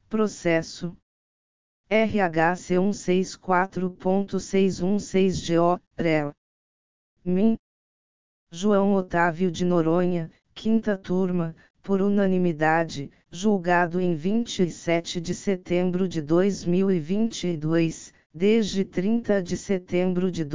Processo RHC 164.616GO, REL. MIN. João Otávio de Noronha, 5ª turma, por unanimidade, julgado em 27 de setembro de 2022, desde 30 de setembro de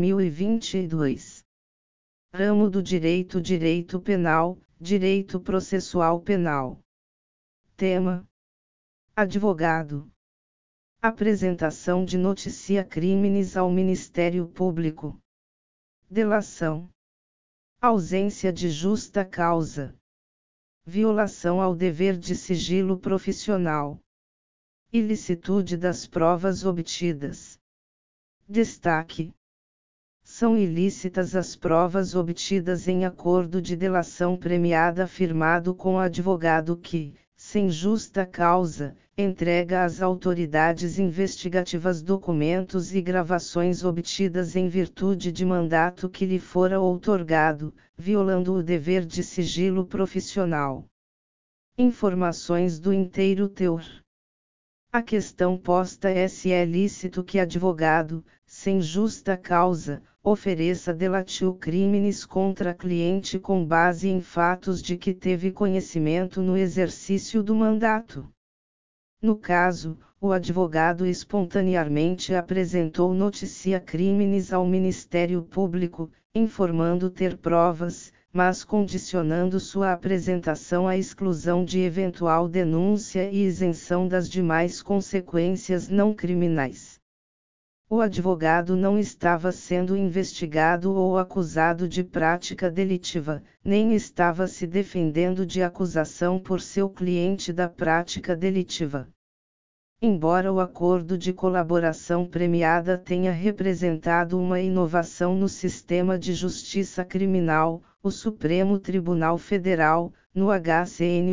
2022. Ramo do Direito Penal, Direito Processual Penal. Tema: Advogado. Apresentação de notícia crimes ao Ministério Público. Delação. Ausência de justa causa. Violação ao dever de sigilo profissional. Ilicitude das provas obtidas. Destaque: são ilícitas as provas obtidas em acordo de delação premiada firmado com o advogado que, sem justa causa, entrega às autoridades investigativas documentos e gravações obtidas em virtude de mandato que lhe fora outorgado, violando o dever de sigilo profissional. Informações do inteiro teor. A questão posta é se é lícito que advogado, sem justa causa, ofereça delatio crimes contra cliente com base em fatos de que teve conhecimento no exercício do mandato. No caso, o advogado espontaneamente apresentou notícia crimes ao Ministério Público, informando ter provas, mas condicionando sua apresentação à exclusão de eventual denúncia e isenção das demais consequências não criminais. O advogado não estava sendo investigado ou acusado de prática delitiva, nem estava se defendendo de acusação por seu cliente da prática delitiva. Embora o acordo de colaboração premiada tenha representado uma inovação no sistema de justiça criminal, o Supremo Tribunal Federal, no HCN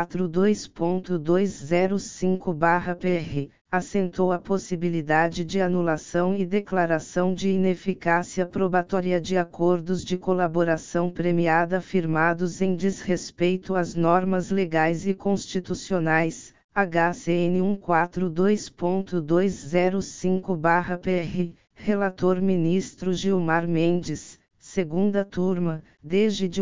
142.205/PR, assentou a possibilidade de anulação e declaração de ineficácia probatória de acordos de colaboração premiada firmados em desrespeito às normas legais e constitucionais, HCN 142.205/PR, relator ministro Gilmar Mendes, 2ª turma, desde de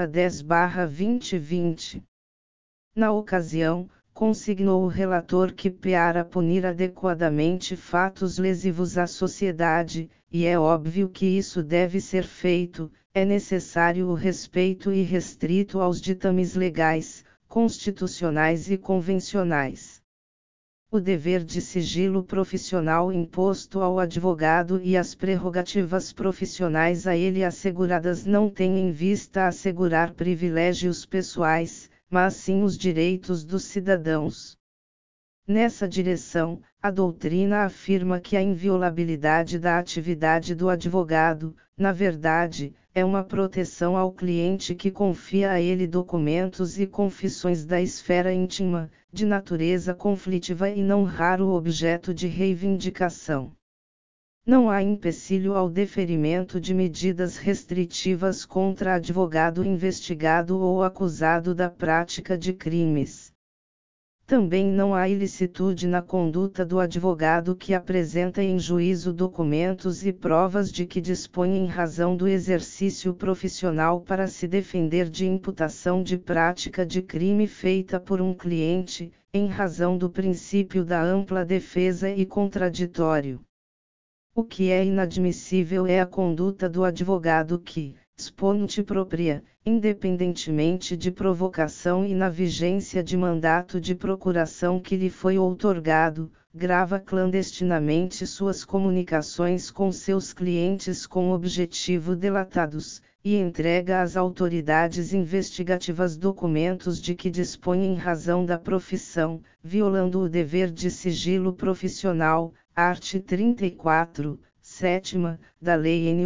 1/10/2020. Na ocasião, consignou o relator que para punir adequadamente fatos lesivos à sociedade, e é óbvio que isso deve ser feito, é necessário o respeito irrestrito aos ditames legais, constitucionais e convencionais. O dever de sigilo profissional imposto ao advogado e as prerrogativas profissionais a ele asseguradas não têm em vista assegurar privilégios pessoais, mas sim os direitos dos cidadãos. Nessa direção, a doutrina afirma que a inviolabilidade da atividade do advogado, na verdade, é uma proteção ao cliente que confia a ele documentos e confissões da esfera íntima, de natureza conflitiva e não raro objeto de reivindicação. Não há empecilho ao deferimento de medidas restritivas contra advogado investigado ou acusado da prática de crimes. Também não há ilicitude na conduta do advogado que apresenta em juízo documentos e provas de que dispõe em razão do exercício profissional para se defender de imputação de prática de crime feita por um cliente, em razão do princípio da ampla defesa e contraditório. O que é inadmissível é a conduta do advogado que, exponente própria, independentemente de provocação e na vigência de mandato de procuração que lhe foi outorgado, grava clandestinamente suas comunicações com seus clientes com objetivo delatados, e entrega às autoridades investigativas documentos de que dispõe em razão da profissão, violando o dever de sigilo profissional, art. 34, 7ª, da Lei N.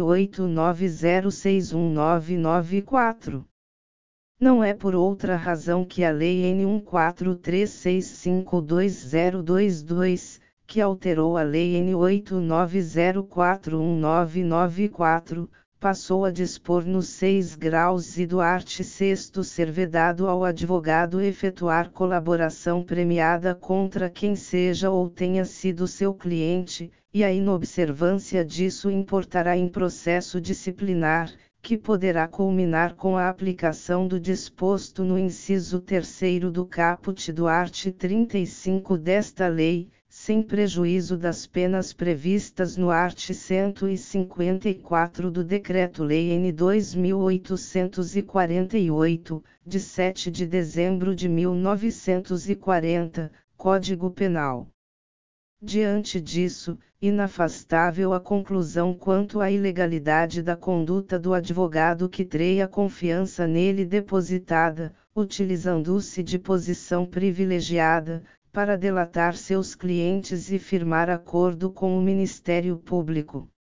89061994. Não é por outra razão que a Lei N. 1436522022, que alterou a Lei N. 89041994, passou a dispor nos 6 graus e do art. 6º ser vedado ao advogado efetuar colaboração premiada contra quem seja ou tenha sido seu cliente, e a inobservância disso importará em processo disciplinar, que poderá culminar com a aplicação do disposto no inciso 3º do caput do art. 35 desta lei, sem prejuízo das penas previstas no art. 154 do Decreto-Lei N. 2848, de 7 de dezembro de 1940, Código Penal. Diante disso, inafastável a conclusão quanto à ilegalidade da conduta do advogado que treia confiança nele depositada, utilizando-se de posição privilegiada, para delatar seus clientes e firmar acordo com o Ministério Público.